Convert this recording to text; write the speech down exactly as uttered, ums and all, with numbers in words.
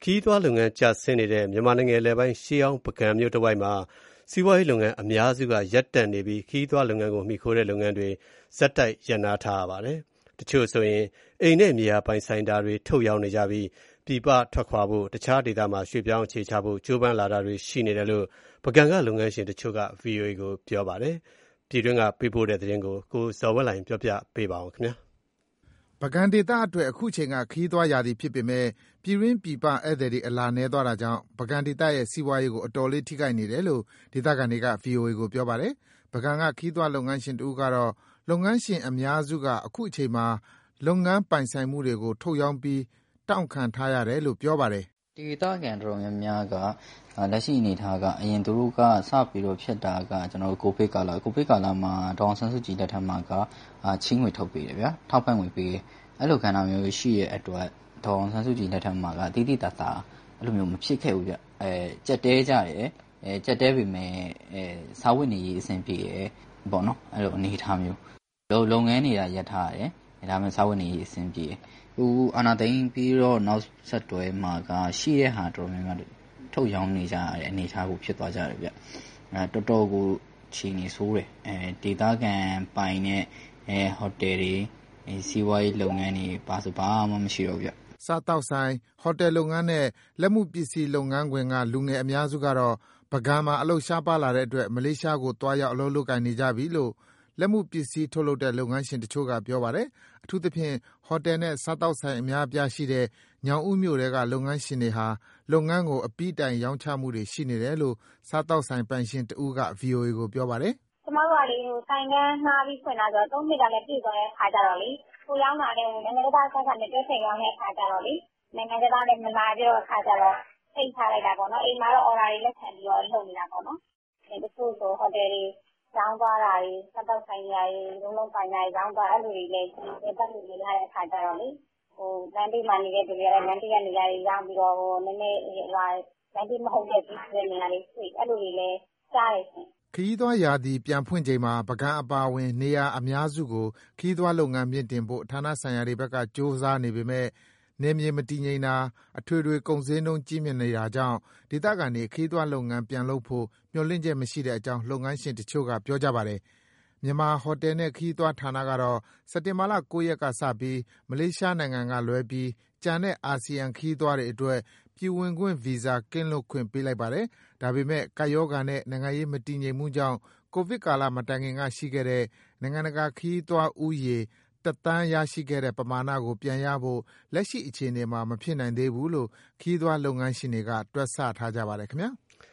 ခရီးသွားလုပ်ငန်းကျဆင်းနေတဲ့မြန်မာနိုင်ငံအလယ်ပိုင်းရှေးဟောင်းပုဂံမြို့တစ်ဝိုက်မှာစီးပွားရေးလုပ်ငန်းအများစုကရပ်တန့်နေပြီးခရီးသွားလုပ်ငန်းကိုမှီခိုတဲ့လုပ်ငန်းတွေဆက်တိုက်ရပ်နားထားရပါတယ်။တချို့ဆိုရင်အိမ်နဲ့မြေယာပိုင်ဆိုင်တာတွေထုတ်ရောင်းနေကြပြီးပြည်ပထွက်ခွာဖို့တခြားဒေသမှာရွှေ့ပြောင်းအခြေချဖို့ကြိုးပမ်းလာတာတွေရှိနေတယ်လို့ပုဂံကလုပ်ငန်းရှင်တချို့က ဗွီအိုအေကိုပြောပါတယ်။ပြည်တွင်းကပေးပို့တဲ့သတင်းကိုကိုဇော်ဝက်လှိုင်ပြောပြပေးပါဦးခင်ဗျာ။ပုဂံဒေသအတွက်အခုချိန်ကခရီးသွားရာသီဖြစ်ပေမဲ့ပြည်တွင်းပြည်ပဧည့်သည်တွေအလာနည်းသွားတာကြောင့်ပုဂံဒေသရဲ့စီးပွားရေးကိုအတော်လေးထိခိုက်နေတယ်လို့ဒေသခံတွေက ဗွီအိုအေကိုပြောပါတယ်။ပုဂံကခရီးသွားလုပ်ငန်းရှင်တဦးကတော့လုပ်ငန်းရှင်အများစုကအခုအချိန်မှာလုပ်ငန်းပိုင်ဆိုင်မှုတွေကိုထုတ်ရောင်းပြီးတောင့်ခံထားရတယ်လို့ပြောပါတယ်။ဒေသခံတော်တော်များများကလက်ရှိအနေအထားကအရင်သူတို့ကစပြီးတော့ဖြစ်တာကကျွန်တော်တို့ကိုဗစ်ကာလကိုဗစ်ကာလမှာဒေါအောင်ဆန်းစုကြည်လက်ထက်မှာကချင်းငွေထုတ်ပေးတယ်ဗျာထောက်ပံ့ငွေပေးတယ်အဲ့လိုခံတာမျိုးရှိရဲ့အတွက်ဒေါအောင်ဆန်းစုကြည်လက်ထက်မှာကတိတိတတ်တာအဲ့လိုမျိုးမဖြစ်ခဲ့ဘူးဗျအဲကြက်တဲကြတယ်အဲကြက်တဲပေမဲ့အဲစားဝတ်နေရေးအဆင်ပြေတယ်ပေါ့နော်အဲ့လိုအနေအထားမျိုးလုပ်ငန်းတွေကရပ်ထားရတယ်ဒါမှမဟုတ်စားဝတ်နေရေးအဆင်ပြေတယ်ဟိုအာနာသိန်းပြီးတော့နောက်ဆက်တွဲမှာကရှိတဲ့ဟာတော်တော်များများထုတ်ရောင်းနေကြရတဲ့အနေအထားကိုဖြစ်သွားကြတယ်ဗျအဲတော်တော်ကိုချီနေဆိုးတယ်အဲဒေသခံပိုင်နဲ့အဲဟိုတယ်တွေအဲစီးပွားရေးလုပ်ငန်းတွေပါဆိုဘာမှမရှိတော့ဗျစားတောက်ဆိုင်ဟိုတယ်လုပ်ငန်းနဲ့လက်မှုပစ္စည်းလုပ်ငန်းခွင်ကလူငယ်အများစုကတော့ပုဂံမှာအလုပ်ရှားပါလာတဲ့အတွက်မလေးရှားကိုတွားရောက်အလုပ်လုပ်ကိုင်နေကြပြီလို့လက်မှုပစ္စည်းထုတ်လုပ်တဲ့လုပ်ငန်းရှင်တချို့ကပြောပါတယ်။အထူးသဖြင့်ဟိုတယ်နဲ့စားတောက်ဆိုင်အများအပြားရှိတဲ့ညောင်ဦးမြို့တွေကလုပ်ငန်းရှင်တွေဟာလုပ်ငန်းကိုအပြီးတိုင်ရောင်းချမှုတွေရှိနေတယ်လို့စားတောက်ဆိုင်ပိုင်ရှင်တဦးက ဗွီအိုအေကိုပြောပါတယ်။ကျမတို့ကလေဟိုဆိုင်ကန်းငှားပြီးဖွင့်လာဆိုတော့သုံးနှစ်ကလည်းပြည့်သွားတဲ့ခါကြတော့လေကိုရောင်းတာလည်းနိုင်ငံသားဆက်ဆက်နဲ့တွဲချိန်ရောင်းတဲ့ခါကြတော့လေနိုင်ငံသားလည်းမလာပြတော့ခါကြတော့ထိတ်ထားလိုက်တာပေါ့နော်အိမ်မှာတော့ order တွေလက်ခံပြီးတော့လုပ်နေတာပေါ့နော်အဲတချို့ဆိုဟိုတယ်တွေရောင်းသွားတာတွေစက်တော့ဆိုင်ရည်လုံးလုံးဆိုင်ရည်ရောင်းသွားအဲ့လိုတွေလည်းဒီပတ်လူတွေလာတဲ့အခါကျတော့လေဟိုလမ်းဘေးမှာနေတဲ့လူတွေကလည်းလမ်းဘေးကနေရာတွေရောင်းပြီးတော့ဟိုနည်းနည်းဟိုလမ်းဘေးမဟုတ်တဲ့ဒီနေရာလေးတွေ့အဲ့လိုတွေလည်းကြားရရှင်ခရီးသွားရာသီပြန်ဖွင့်ချိန်မှာပုဂံအပါအဝင်နေရာအများစုကိုခရီးသွားလုပ်ငန်းမြင့်တင်ဖို့ဌာနဆိုင်ရာတွေဘက်ကစ조사နေပေမဲ့နယ်မြေမတည်ငြိမ်တာအထွေထွေကုန်စည်နှုန်းကြီးမြင့်နေတာကြောင့်ဒေသခံတွေခရီးသွားလုပ်ငန်းပြန်လုပ်ဖို့မျှော်လင့်ချက်မရှိတဲ့အကြောင်းလုပ်ငန်းရှင်တချို့ကပြောကြပါတယ်။မြန်မာဟိုတယ်နဲ့ခရီးသွားဌာနကတော့စက်တင်ဘာလ၉ရက်ကစပြီးမလေးရှားနိုင်ငံကလွဲပြီးကျန်တဲ့အာဆီယံခရီးသွားတွေအတွက်ပြည်ဝင်ခွင့်ဗီဇာကင်းလွတ်ခွင့်ပေးလိုက်ပါတယ်။ဒါပေမဲ့ကပ်ရောဂါနဲ့နိုင်ငံရေးမတည်ငြိမ်မှုကြောင့်ကိုဗစ်ကာလမတိုင်ခင်ကရှိခဲ့တဲ့နိုင်ငံတကာခရီးသွားဦးရေတသန်းရရှိခဲ့တဲ့ပမာဏကိုပြန်ရဖို့လက်ရှိအခြေအနေမှာမဖြစ်နိုင်သေးဘူးလို့ခရီးသွားလုပ်ငန်းရှင်တွေကတွက်ဆထားကြပါတယ်ခင်ဗျာ။